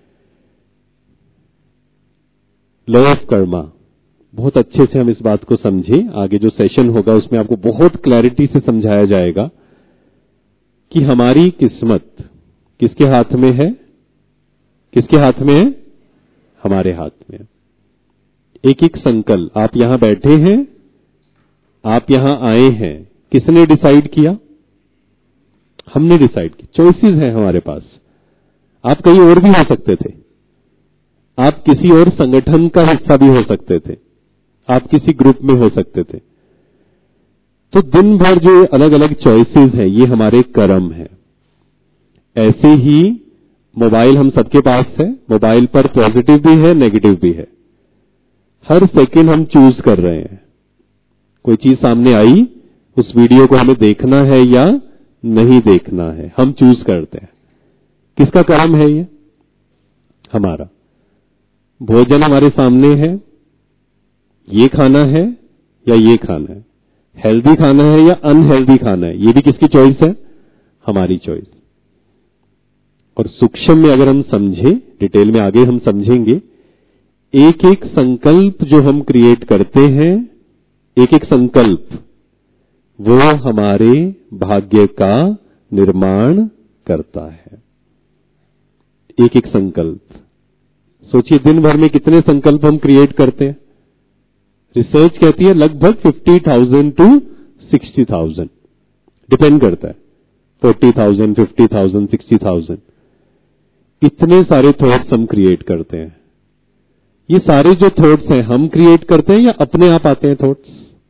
लॉ ऑफ कर्मा, बहुत अच्छे से हम इस बात को समझें। आगे जो सेशन होगा उसमें आपको बहुत क्लैरिटी से समझाया जाएगा कि हमारी किस्मत किसके हाथ में है? किसके हाथ में है? हमारे हाथ में। एक एक संकल्प, आप यहां बैठे हैं, आप यहां आए हैं, किसने डिसाइड किया? हमने डिसाइड किया। चॉइसेस हैं हमारे पास। आप कहीं और भी हो सकते थे, आप किसी और संगठन का हिस्सा भी हो सकते थे, आप किसी ग्रुप में हो सकते थे। तो दिन भर जो अलग अलग चॉइसेस हैं, ये हमारे कर्म है। ऐसे ही मोबाइल हम सबके पास है, मोबाइल पर पॉजिटिव भी है, नेगेटिव भी है। हर सेकंड हम चूज कर रहे हैं। कोई चीज सामने आई, उस वीडियो को हमें देखना है या नहीं देखना है, हम चूज करते हैं। किसका कर्म है ये? हमारा। भोजन हमारे सामने है, ये खाना है या ये खाना है, हेल्दी खाना है या अनहेल्दी खाना है, ये भी किसकी चॉइस है? हमारी चॉइस। और सूक्ष्म में अगर हम समझें, डिटेल में आगे हम समझेंगे, एक एक संकल्प जो हम क्रिएट करते हैं, एक एक संकल्प वो हमारे भाग्य का निर्माण करता है। एक एक संकल्प। सोचिए दिन भर में कितने संकल्प हम क्रिएट करते हैं। रिसर्च कहती है लगभग fifty thousand to sixty thousand, depend करता है, forty thousand, fifty thousand, sixty thousand. इतने सारे थॉट्स हम क्रिएट करते हैं। ये सारे जो थॉट्स हैं हम क्रिएट करते हैं या अपने आप आते हैं थॉट्स?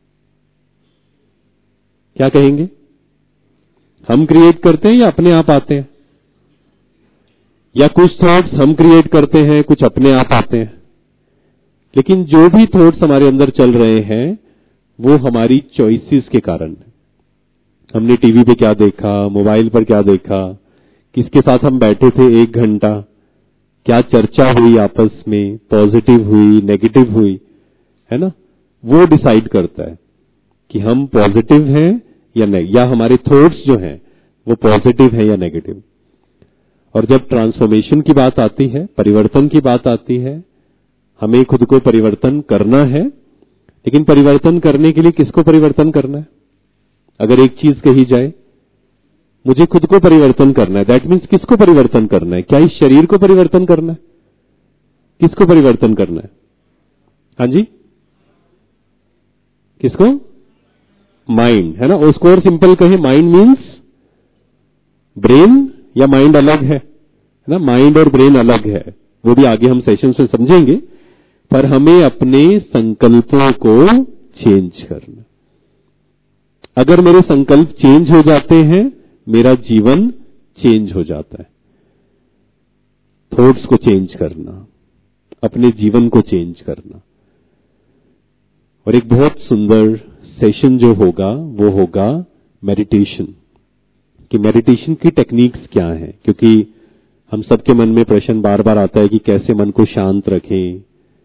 क्या कहेंगे? हम क्रिएट करते हैं या अपने आप आते हैं? या कुछ थॉट्स हम क्रिएट करते हैं, कुछ अपने आप आते हैं? लेकिन जो भी थॉट्स हमारे अंदर चल रहे हैं वो हमारी चॉइसेस के कारण है। हमने टीवी पे क्या देखा, मोबाइल पर क्या देखा, किसके साथ हम बैठे थे एक घंटा, क्या चर्चा हुई आपस में, पॉजिटिव हुई, नेगेटिव हुई, है ना? वो डिसाइड करता है कि हम पॉजिटिव हैं या नहीं, या हमारे थॉट्स जो हैं वो पॉजिटिव है या नेगेटिव। और जब ट्रांसफॉर्मेशन की बात आती है, परिवर्तन की बात आती है, हमें खुद को परिवर्तन करना है। लेकिन परिवर्तन करने के लिए किसको परिवर्तन करना है? अगर एक चीज कही जाए, मुझे खुद को परिवर्तन करना है, दैट मीन्स किसको परिवर्तन करना है? क्या इस शरीर को परिवर्तन करना है? किसको परिवर्तन करना है? हाँ जी, किसको? माइंड, है ना? उसको और सिंपल कहें, माइंड मीन्स ब्रेन, या माइंड अलग है? है ना? माइंड और ब्रेन अलग है, वो भी आगे हम सेशन में समझेंगे। पर हमें अपने संकल्पों को चेंज करना। अगर मेरे संकल्प चेंज हो जाते हैं, मेरा जीवन चेंज हो जाता है। थॉट्स को चेंज करना, अपने जीवन को चेंज करना। और एक बहुत सुंदर सेशन जो होगा वो होगा मेडिटेशन, कि मेडिटेशन की टेक्निक्स क्या हैं। क्योंकि हम सबके मन में प्रश्न बार बार आता है कि कैसे मन को शांत रखें,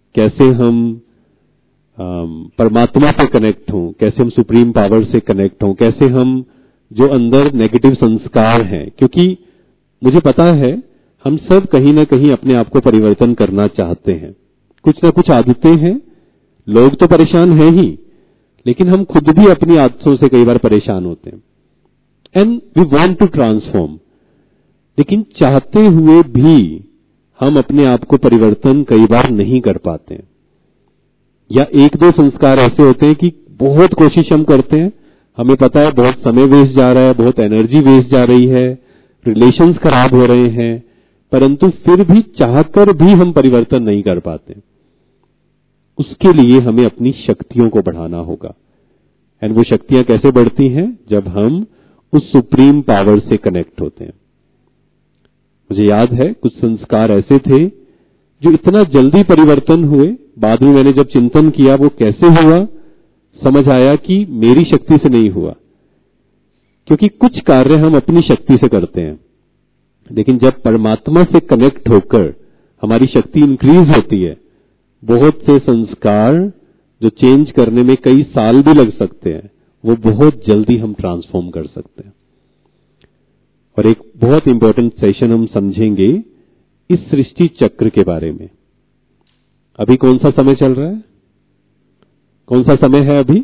कैसे हम परमात्मा से कनेक्ट हों, कैसे हम सुप्रीम पावर से कनेक्ट हों, कैसे हम जो अंदर नेगेटिव संस्कार हैं, क्योंकि मुझे पता है हम सब कहीं ना कहीं अपने आप को परिवर्तन करना चाहते हैं। कुछ ना कुछ आदतें हैं, लोग तो परेशान हैं ही, लेकिन हम खुद भी अपनी आदतों से कई बार परेशान होते हैं। And we want to transform, लेकिन चाहते हुए भी हम अपने आप को परिवर्तन कई बार नहीं कर पाते हैं। या एक दो संस्कार ऐसे होते हैं कि बहुत कोशिश हम करते हैं, हमें पता है बहुत समय वेस्ट जा रहा है, बहुत एनर्जी वेस्ट जा रही है, रिलेशंस खराब हो रहे हैं, परंतु फिर भी चाहकर भी हम परिवर्तन नहीं कर पाते। उसके लिए हमें अपनी शक्तियों को बढ़ाना होगा। एंड वो शक्तियां कैसे बढ़ती हैं? जब हम उस सुप्रीम पावर से कनेक्ट होते हैं। मुझे याद है कुछ संस्कार ऐसे थे जो इतना जल्दी परिवर्तन हुए, बाद में मैंने जब चिंतन किया वो कैसे हुआ, समझ आया कि मेरी शक्ति से नहीं हुआ। क्योंकि कुछ कार्य हम अपनी शक्ति से करते हैं, लेकिन जब परमात्मा से कनेक्ट होकर हमारी शक्ति इंक्रीज होती है, बहुत से संस्कार जो चेंज करने में कई साल भी लग सकते हैं, वो बहुत जल्दी हम ट्रांसफॉर्म कर सकते हैं। और एक बहुत इंपॉर्टेंट सेशन हम समझेंगे इस सृष्टि चक्र के बारे में। अभी कौन सा समय चल रहा है? कौन सा समय है अभी?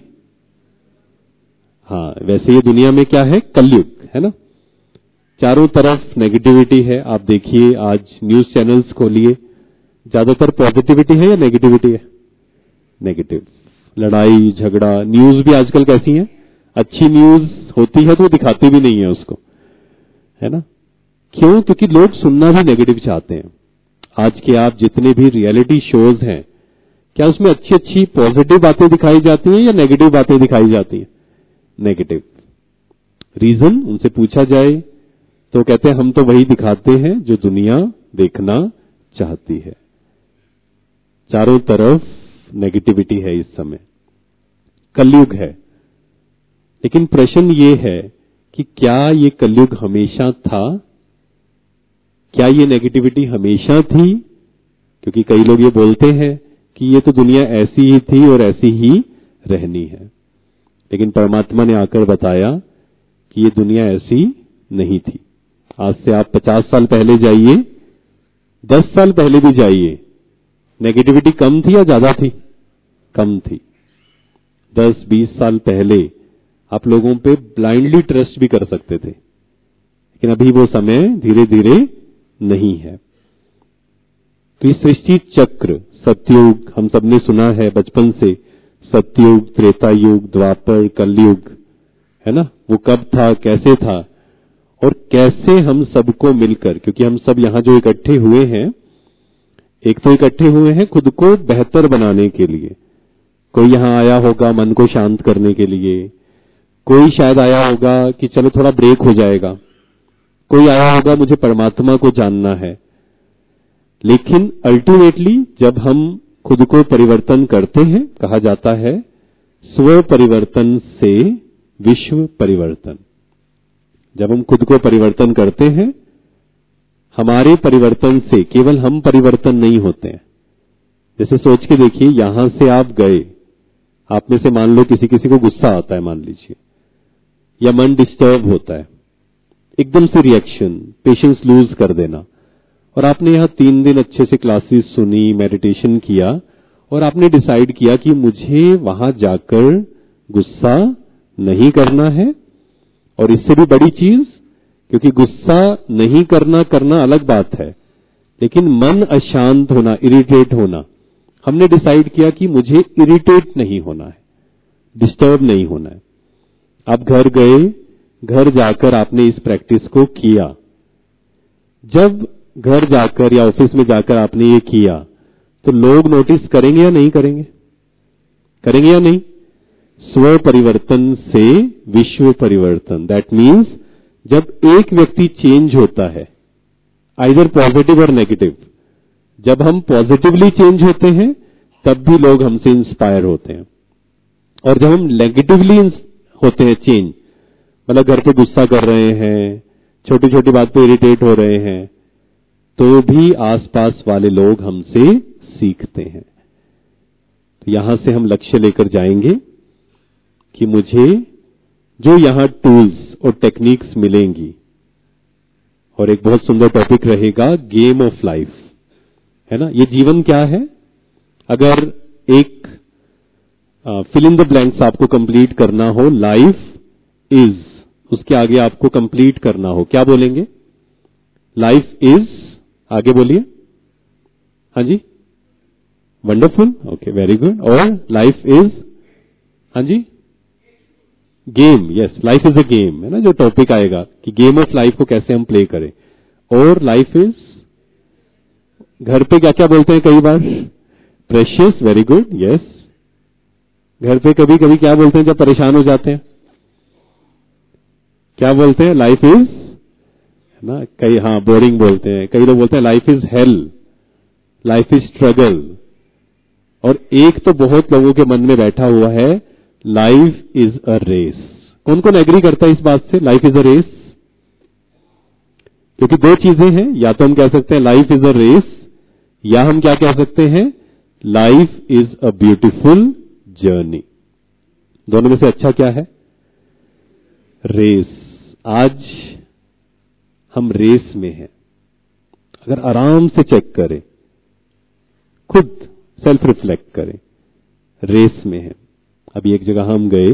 हाँ, वैसे ये दुनिया में क्या है? कलयुग है ना। चारों तरफ नेगेटिविटी है। आप देखिए, आज न्यूज चैनल्स खोलिए, ज्यादातर पॉजिटिविटी है या नेगेटिविटी है? नेगेटिव। लड़ाई झगड़ा। न्यूज भी आजकल कैसी है? अच्छी न्यूज होती है तो दिखाती भी नहीं है उसको, है ना। क्यों? क्योंकि लोग सुनना भी नेगेटिव चाहते हैं। आज के आप जितने भी रियलिटी शोज हैं, क्या उसमें अच्छी अच्छी पॉजिटिव बातें दिखाई जाती हैं या नेगेटिव बातें दिखाई जाती हैं? नेगेटिव। रीजन उनसे पूछा जाए तो कहते हैं हम तो वही दिखाते हैं जो दुनिया देखना चाहती है। चारों तरफ नेगेटिविटी है इस समय, कलयुग है। लेकिन प्रश्न ये है कि क्या ये कलयुग हमेशा था? क्या ये नेगेटिविटी हमेशा थी? क्योंकि कई लोग ये बोलते हैं कि ये तो दुनिया ऐसी ही थी और ऐसी ही रहनी है, लेकिन परमात्मा ने आकर बताया कि ये दुनिया ऐसी नहीं थी। आज से आप पचास साल पहले जाइए, दस साल पहले भी जाइए, नेगेटिविटी कम थी या ज्यादा थी? कम थी। दस बीस साल पहले आप लोगों पे ब्लाइंडली ट्रस्ट भी कर सकते थे, लेकिन अभी वो समय धीरे धीरे नहीं है। तो इस सृष्टि चक्र, सतयुग, हम सबने सुना है बचपन से, सतयुग, त्रेता युग, द्वापर, कलयुग, है ना। वो कब था, कैसे था, और कैसे हम सबको मिलकर, क्योंकि हम सब यहां जो इकट्ठे हुए हैं, एक तो इकट्ठे हुए हैं खुद को बेहतर बनाने के लिए। कोई यहां आया होगा मन को शांत करने के लिए, कोई शायद आया होगा कि चलो थोड़ा ब्रेक हो जाएगा, कोई आया होगा मुझे परमात्मा को जानना है। लेकिन अल्टीमेटली जब हम खुद को परिवर्तन करते हैं, कहा जाता है स्व परिवर्तन से विश्व परिवर्तन। जब हम खुद को परिवर्तन करते हैं, हमारे परिवर्तन से केवल हम परिवर्तन नहीं होते हैं। जैसे सोच के देखिए, यहां से आप गए, आप में से मान लो किसी किसी को गुस्सा आता है मान लीजिए, या मन डिस्टर्ब होता है, एकदम से रिएक्शन, पेशेंस लूज कर देना। और आपने यहां तीन दिन अच्छे से क्लासेस सुनी, मेडिटेशन किया, और आपने डिसाइड किया कि मुझे वहां जाकर गुस्सा नहीं करना है। और इससे भी बड़ी चीज, क्योंकि गुस्सा नहीं करना करना अलग बात है, लेकिन मन अशांत होना, इरिटेट होना, हमने डिसाइड किया कि मुझे इरिटेट नहीं होना है, डिस्टर्ब नहीं होना है। आप घर गए, घर जाकर आपने इस प्रैक्टिस को किया। जब घर जाकर या ऑफिस में जाकर आपने ये किया, तो लोग नोटिस करेंगे या नहीं करेंगे? करेंगे या नहीं? स्व परिवर्तन से विश्व परिवर्तन। दैट मीन्स जब एक व्यक्ति चेंज होता है, आइदर पॉजिटिव और नेगेटिव, जब हम पॉजिटिवली चेंज होते हैं तब भी लोग हमसे इंस्पायर होते हैं। और जब हम नेगेटिवली होते हैं चेंज, मतलब घर पे गुस्सा कर रहे हैं, छोटी छोटी बात पे इरिटेट हो रहे हैं, तो भी आसपास वाले लोग हमसे सीखते हैं। तो यहां से हम लक्ष्य लेकर जाएंगे कि मुझे जो यहां टूल्स और टेक्निक्स मिलेंगी, और एक बहुत सुंदर टॉपिक रहेगा गेम ऑफ लाइफ, है ना। ये जीवन क्या है? अगर एक फिल इन द ब्लैंक्स आपको कंप्लीट करना हो, लाइफ इज, उसके आगे आपको कंप्लीट करना हो, क्या बोलेंगे? लाइफ इज, आगे बोलिए। हाँ जी, वंडरफुल, ओके, वेरी गुड। और लाइफ इज, हाँ जी, game, yes, life is a game, है ना, जो टॉपिक आएगा कि गेम ऑफ लाइफ को कैसे हम प्ले करें। और लाइफ इज, घर पे क्या क्या बोलते हैं कई बार? Precious, very good, yes. घर पे कभी कभी क्या बोलते हैं जब परेशान हो जाते हैं? क्या बोलते हैं? लाइफ इज, है ना, कई, हाँ, बोरिंग बोलते हैं। कई लोग बोलते हैं life is hell, life is struggle. और एक तो बहुत लोगों के मन में बैठा हुआ है, लाइफ इज अ रेस। कौन कौन एग्री करता है इस बात से, लाइफ इज अ रेस? क्योंकि दो चीजें हैं, या तो हम कह सकते हैं लाइफ इज अ रेस, या हम क्या कह सकते हैं, life is a beautiful journey. दोनों में से अच्छा क्या है? रेस। आज हम रेस में हैं। अगर आराम से चेक करें, खुद सेल्फ रिफ्लेक्ट करें, रेस में हैं। अभी एक जगह हम गए,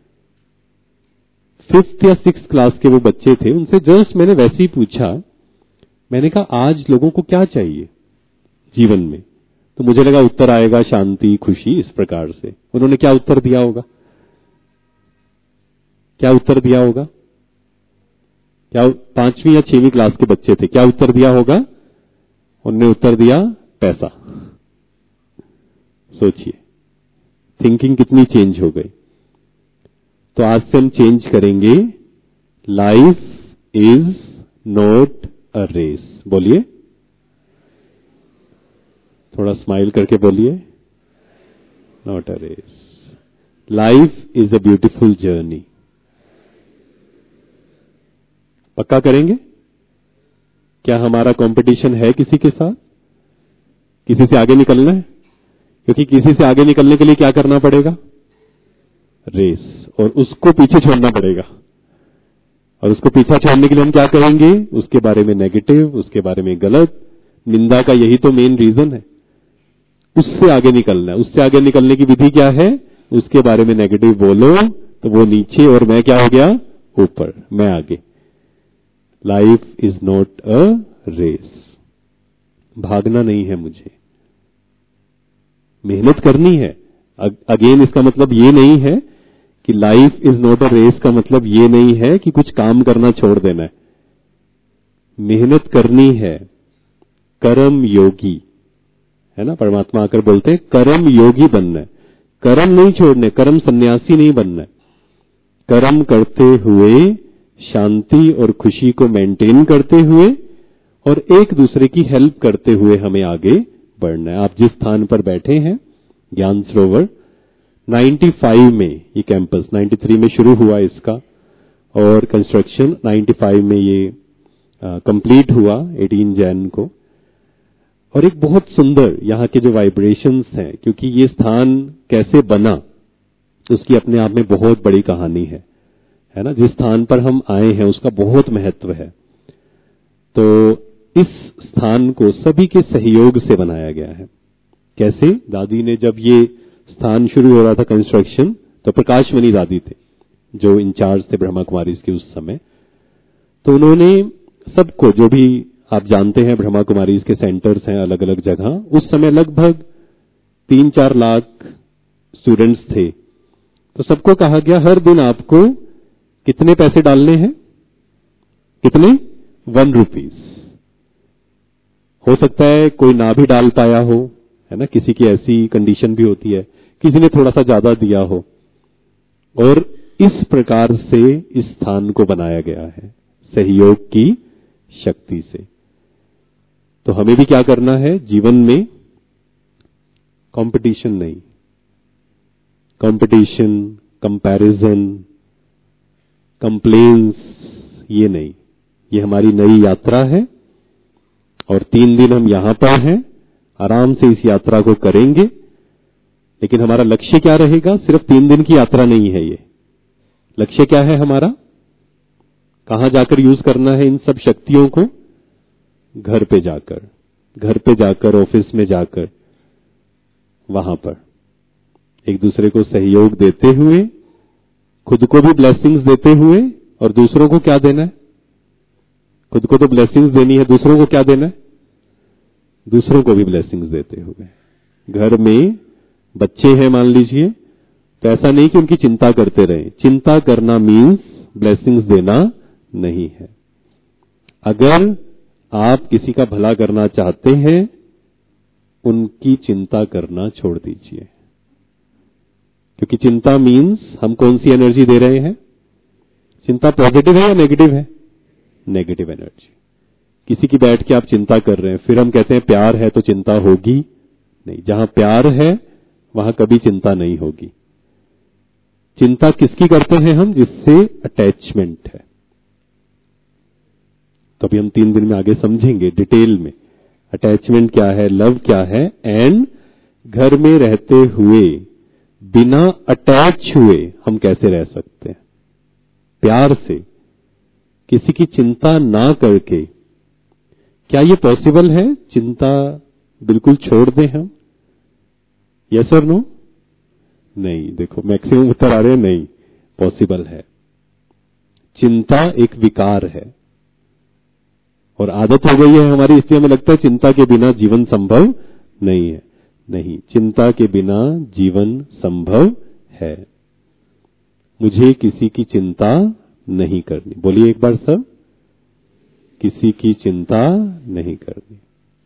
फिफ्थ या सिक्स क्लास के वो बच्चे थे, उनसे जस्ट मैंने वैसे ही पूछा, मैंने कहा आज लोगों को क्या चाहिए जीवन में? तो मुझे लगा उत्तर आएगा शांति, खुशी, इस प्रकार से। उन्होंने क्या उत्तर दिया होगा? क्या उत्तर दिया होगा? क्या पांचवी या छहवीं क्लास के बच्चे थे, क्या उत्तर दिया होगा? उन्होंने उत्तर दिया पैसा। सोचिए, थिंकिंग कितनी चेंज हो गई। तो आज से हम चेंज करेंगे, life is not a race. बोलिए, थोड़ा स्माइल करके बोलिए, not a race, life is a beautiful journey. पक्का करेंगे? क्या हमारा कंपटीशन है किसी के साथ? किसी से आगे निकलना है? क्योंकि किसी से आगे निकलने के लिए क्या करना पड़ेगा? रेस, और उसको पीछे छोड़ना पड़ेगा। और उसको पीछे छोड़ने के लिए हम क्या करेंगे? उसके बारे में नेगेटिव, उसके बारे में गलत, निंदा का यही तो मेन रीजन है। उससे आगे निकलना है। उससे आगे निकलने की विधि क्या है? उसके बारे में नेगेटिव बोलो तो वो नीचे, और मैं क्या हो गया? ऊपर, मैं आगे। Life is not a race. भागना नहीं है मुझे, मेहनत करनी है। अगेन इसका मतलब ये नहीं है कि life is not a race का मतलब ये नहीं है कि कुछ काम करना छोड़ देना है। मेहनत करनी है, कर्म योगी, है ना। परमात्मा आकर बोलते हैं कर्म योगी बनना है, कर्म नहीं छोड़ने, कर्म सन्यासी नहीं बनना है। कर्म करते हुए शांति और खुशी को मेंटेन करते हुए और एक दूसरे की हेल्प करते हुए हमें आगे बढ़ना है। आप जिस स्थान पर बैठे हैं, ज्ञान सरोवर, पचानवे में ये कैंपस, तिरानवे में शुरू हुआ इसका, और कंस्ट्रक्शन पचानवे में ये कंप्लीट हुआ अठारह जैन को। और एक बहुत सुंदर यहाँ के जो वाइब्रेशंस हैं, क्योंकि ये स्थान कैसे बना उसकी अपने आप में बहुत बड़ी कहानी है, है ना। जिस स्थान पर हम आए हैं उसका बहुत महत्व है। तो इस स्थान को सभी के सहयोग से बनाया गया है। कैसे? दादी ने जब ये स्थान शुरू हो रहा था कंस्ट्रक्शन, तो प्रकाशमणि दादी थे जो इंचार्ज थे ब्रह्मा कुमारीज के उस समय। तो उन्होंने सबको, जो भी आप जानते हैं ब्रह्मा कुमारीज के सेंटर्स हैं अलग अलग जगह, उस समय लगभग तीन चार लाख स्टूडेंट्स थे। तो सबको कहा गया हर दिन आपको कितने पैसे डालने हैं? कितने? One rupees. हो सकता है कोई ना भी डाल पाया हो, है ना, किसी की ऐसी कंडीशन भी होती है, किसी ने थोड़ा सा ज्यादा दिया हो। और इस प्रकार से इस स्थान को बनाया गया है सहयोग की शक्ति से। तो हमें भी क्या करना है जीवन में? कंपटीशन नहीं, कंपटीशन, कंपैरिजन, कंप्लेन्स, ये नहीं। ये हमारी नई यात्रा है और तीन दिन हम यहां पर हैं, आराम से इस यात्रा को करेंगे। लेकिन हमारा लक्ष्य क्या रहेगा? सिर्फ तीन दिन की यात्रा नहीं है ये। लक्ष्य क्या है हमारा? कहां जाकर यूज करना है इन सब शक्तियों को? घर पे जाकर, घर पे जाकर, ऑफिस में जाकर, वहां पर एक दूसरे को सहयोग देते हुए, खुद को भी ब्लेसिंग्स देते हुए, और दूसरों को क्या देना है? खुद को तो ब्लेसिंग्स देनी है, दूसरों को क्या देना है? दूसरों को भी ब्लेसिंग्स देते हुए। घर में बच्चे हैं मान लीजिए, तो ऐसा नहीं कि उनकी चिंता करते रहें। चिंता करना मीन्स ब्लेसिंग्स देना नहीं है। अगर आप किसी का भला करना चाहते हैं, उनकी चिंता करना छोड़ दीजिए, क्योंकि चिंता मीन्स हम कौन सी एनर्जी दे रहे हैं? चिंता पॉजिटिव है या नेगेटिव है? Negative energy. किसी की बैठ के आप चिंता कर रहे हैं, फिर हम कहते हैं प्यार है तो चिंता होगी नहीं। जहां प्यार है वहां कभी चिंता नहीं होगी। चिंता किसकी करते हैं हम? जिससे अटैचमेंट है। तो अभी हम तीन दिन में आगे समझेंगे डिटेल में अटैचमेंट क्या है, लव क्या है, एंड घर में रहते हुए बिना अटैच हुए हम कैसे रह सकते हैं। प्यार से, किसी की चिंता ना करके। क्या ये पॉसिबल है? चिंता बिल्कुल छोड़ दें हम? यस और नो? नहीं। देखो मैक्सिमम उत्तर आ रहे हैं नहीं, पॉसिबल है। चिंता एक विकार है और आदत हो गई है हमारी, इसलिए हमें लगता है चिंता के बिना जीवन संभव नहीं है। नहीं, चिंता के बिना जीवन संभव है। मुझे किसी की चिंता नहीं करनी। बोलिए एक बार सब, किसी की चिंता नहीं करनी।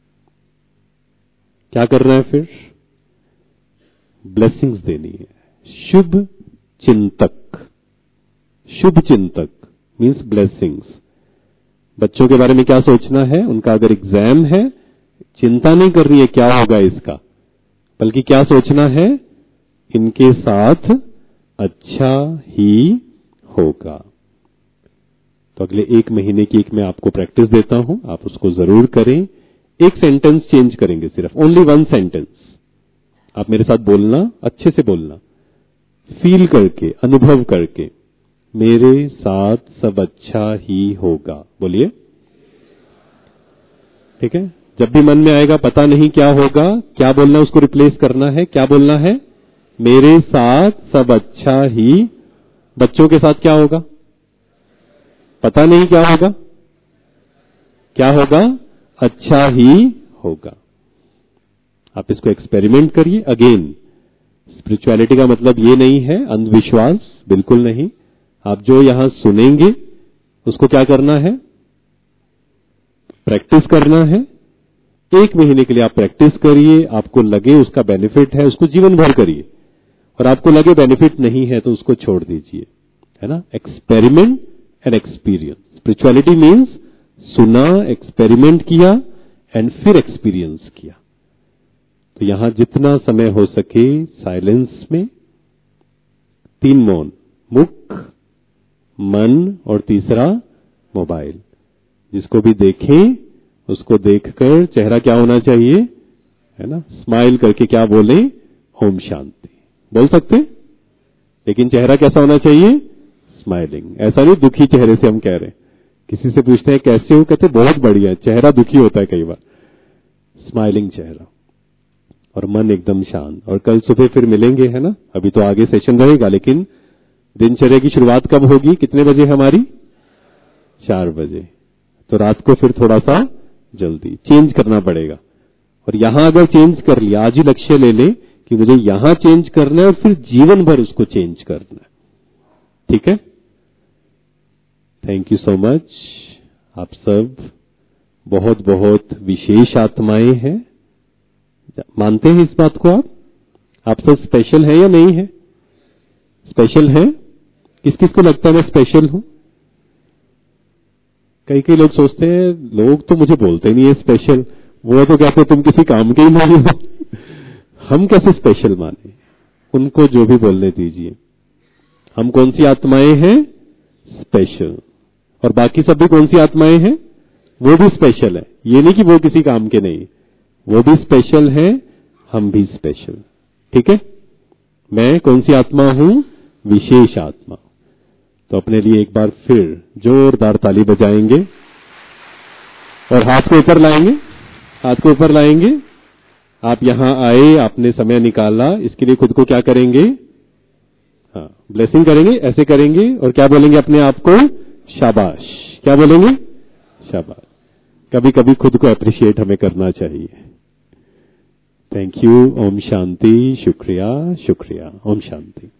क्या करना है फिर? ब्लेसिंग्स देनी है। शुभ चिंतक, शुभ चिंतक मीन्स ब्लेसिंग्स। बच्चों के बारे में क्या सोचना है? उनका अगर एग्जाम है, चिंता नहीं करनी है क्या होगा इसका, बल्कि क्या सोचना है? इनके साथ अच्छा ही होगा। तो अगले एक महीने की एक मैं आपको प्रैक्टिस देता हूं, आप उसको जरूर करें। एक सेंटेंस चेंज करेंगे, सिर्फ ओनली वन सेंटेंस। आप मेरे साथ बोलना, अच्छे से बोलना, फील करके, अनुभव करके। मेरे साथ सब अच्छा ही होगा। बोलिए। ठीक है? जब भी मन में आएगा पता नहीं क्या होगा, क्या बोलना, उसको रिप्लेस करना है। क्या बोलना है? मेरे साथ सब अच्छा ही। बच्चों के साथ क्या होगा? पता नहीं क्या होगा। क्या होगा? अच्छा ही होगा। आप इसको एक्सपेरिमेंट करिए। अगेन, स्पिरिचुअलिटी का मतलब ये नहीं है अंधविश्वास, बिल्कुल नहीं। आप जो यहां सुनेंगे उसको क्या करना है? प्रैक्टिस करना है। एक महीने के लिए आप प्रैक्टिस करिए। आपको लगे उसका बेनिफिट है, उसको जीवन भर करिए, और आपको लगे बेनिफिट नहीं है तो उसको छोड़ दीजिए। है ना? Experiment and experience. Spirituality means सुना, एक्सपेरिमेंट किया एंड फिर एक्सपीरियंस किया। तो यहां जितना समय हो सके साइलेंस में, तीन मौन, मुख, मन और तीसरा मोबाइल। जिसको भी देखें उसको देखकर चेहरा क्या होना चाहिए? है ना? स्माइल करके क्या बोले? ओम शांति बोल सकते, लेकिन चेहरा कैसा होना चाहिए? स्माइलिंग। ऐसा नहीं दुखी चेहरे से हम कह रहे हैं। किसी से पूछते हैं कैसे हो, कहते बहुत बढ़िया। चेहरा दुखी होता है कई बार। स्माइलिंग चेहरा और मन एकदम शांत। और कल सुबह फिर मिलेंगे, है ना? अभी तो आगे सेशन रहेगा, लेकिन दिनचर्या की शुरुआत कब होगी? कितने बजे हमारी? चार बजे। तो रात को फिर थोड़ा सा जल्दी चेंज करना पड़ेगा। और यहां अगर चेंज कर लिया, आज ही लक्ष्य ले ले कि मुझे यहां चेंज करना है और फिर जीवन भर उसको चेंज करना है। ठीक है? Thank you so much. आप सब बहुत बहुत विशेष आत्माएं हैं। मानते हैं इस बात को? आप आप सब स्पेशल है या नहीं है? स्पेशल है? किस किस को लगता है मैं स्पेशल हूं? कई कई लोग सोचते हैं लोग तो मुझे बोलते नहीं है स्पेशल, वो तो कहते तुम किसी काम के ही नहीं हो। हम कैसे स्पेशल माने? उनको जो भी बोलने दीजिए। हम कौन सी आत्माएं हैं? स्पेशल। और बाकी सब भी कौन सी आत्माएं हैं? वो भी स्पेशल है। ये नहीं कि वो किसी काम के नहीं, वो भी स्पेशल है, हम भी स्पेशल। ठीक है? मैं कौन सी आत्मा हूं? विशेष आत्मा। तो अपने लिए एक बार फिर जोरदार ताली बजाएंगे और हाथ को ऊपर लाएंगे, हाथ को ऊपर लाएंगे। आप यहां आए, आपने समय निकाला, इसके लिए खुद को क्या करेंगे? हाँ, ब्लेसिंग करेंगे, ऐसे करेंगे और क्या बोलेंगे अपने आप को? शाबाश। क्या बोलेंगे? शाबाश। कभी कभी खुद को अप्रिशिएट हमें करना चाहिए। Thank you. ओम शांति। शुक्रिया, शुक्रिया। ओम शांति।